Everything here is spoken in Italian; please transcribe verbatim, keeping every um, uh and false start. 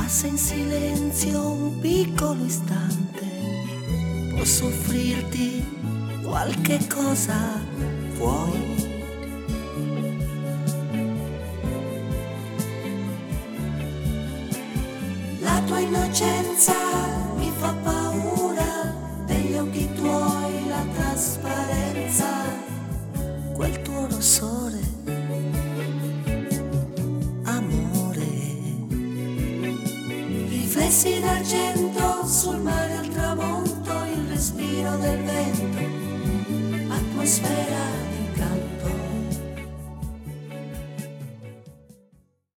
passa in silenzio un piccolo istante, posso offrirti qualche cosa, vuoi? La tua innocenza mi fa paura, degli occhi tuoi la trasparenza, quel tuo rossore, amore. Riflessi d'argento sul mare al tramonto, il respiro del vento, atmosfera